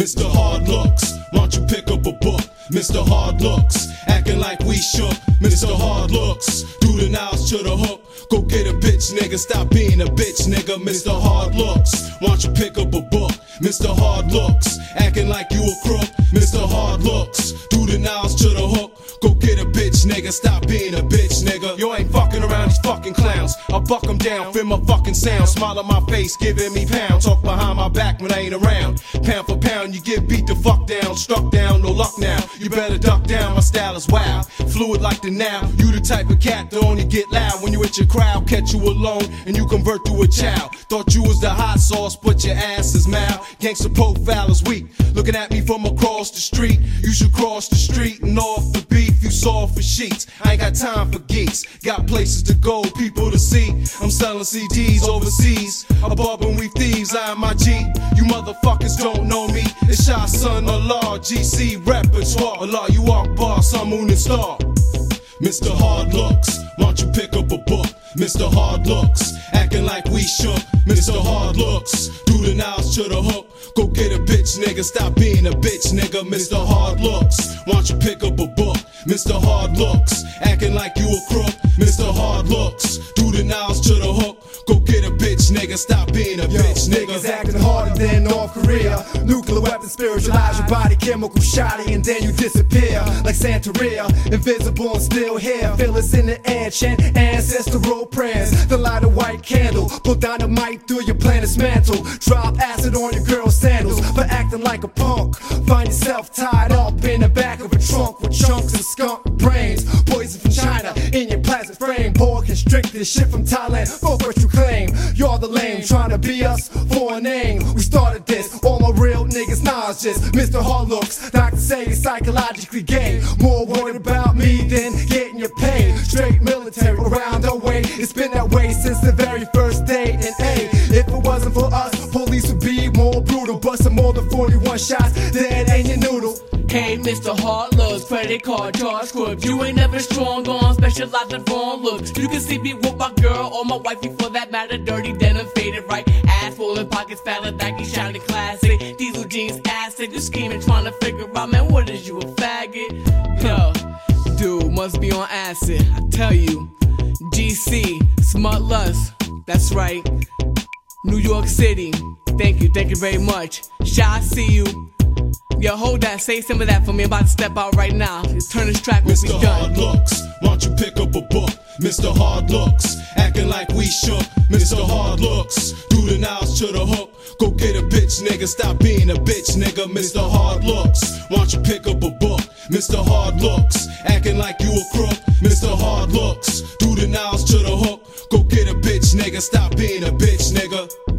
Mr. Hard Looks, why don't you pick up a book? Mr. Hard Looks, acting like we shook. Mr. Hard Looks, do the nails to the hook. Go get a bitch, nigga, stop being a bitch, nigga. Mr. Hard Looks, why don't you pick up a book? Mr. Hard Looks, acting like you a crook. Mr. Hard Looks, do the nails to the hook. Go get a bitch, nigga, stop being a bitch, nigga. You ain't fucking around these fucking clowns. I'll buck them down, feel my fucking sound. Smile on my face, giving me pound. Talk behind my back when I ain't around. Pound for pound, you get beat the fuck down. Struck down, no luck now. You better duck down, my style is wild. Fluid like the now. You the type of cat that only get loud when you with your crowd. Catch you alone and you convert to a child. Thought you was the hot sauce, but your ass is mild. Gangsta profile is weak. Looking at me from across the street. You should cross the street and off the beef. You soft for sheets. I ain't got time for geeks. Got places to go, people to see. I'm selling CDs overseas. Above and we thieves, I am my G. You motherfuckers don't know me. It's Shah Son Allah, GC repertoire. Allah, you Akbar, Sun, Moon and Star. Mr. Hard Looks, why don't you pick up a book? Mr. Hard Looks, acting like we shook. Mr. Hard Looks, do the nails to the hook. Go get a bitch, nigga, stop being a bitch, nigga. Mr. Hard Looks, why don't you pick up a book? Mr. Hard Looks, acting like you a crook. Mr. Hard Looks, do the nails to the hook. Go get a bitch, nigga, stop being a bitch, nigga. Niggas acting harder than North Korea. Nuclear weapons spiritualize your body, chemical shoddy, and then you disappear like Santeria. Invisible and still here. Feel us in the air, chant ancestral prayers. The light a white candle, pull down the mic through your planet's mantle. Drop acid on your girl's sandals for acting like a punk. Find yourself tied up in the back of a trunk with chunks of skunk brains. Poison from China in your plastic frame. Boa constricted shit from Thailand. Fuck what you claim. You're the lame, trying to be us for a name. We started this, all my real niggas nauseous. Mr. Hard Looks, doctors say he's psychologically gay. More worried about me than getting your pay. Straight military around the way. It's been that way since the very first day. And A, if it wasn't for us, police would be more brutal. Busting more than 41 shots, dead ain't your noodle. Hey, Mr. Hard Looks, credit card charge crook. You ain't never strong on specializing wrong looks. You can see me with my girl or my wifey for that matter. Dirty denim, faded right. Ass swollen, pockets fat, like Nike, shining classic. Diesel jeans, acid. You scheming, trying to figure out, man, what is you, a faggot? Yo, dude, must be on acid. I tell you. GC, Smut Lust. That's right. New York City. Thank you very much. Shall I see you? Yo, hold that, say some of that for me. I'm about to step out right now. Turn this track when we done. Mr. Hard Looks, why don't you pick up a book? Mr. Hard Looks, acting like we shook. Mr. Hard Looks, do the nails to the hook. Go get a bitch, nigga, stop being a bitch, nigga. Mr. Hard Looks, why don't you pick up a book? Mr. Hard Looks, acting like you a crook. Mr. Hard Looks, do the nails to the hook. Go get a bitch, nigga, stop being a bitch, nigga.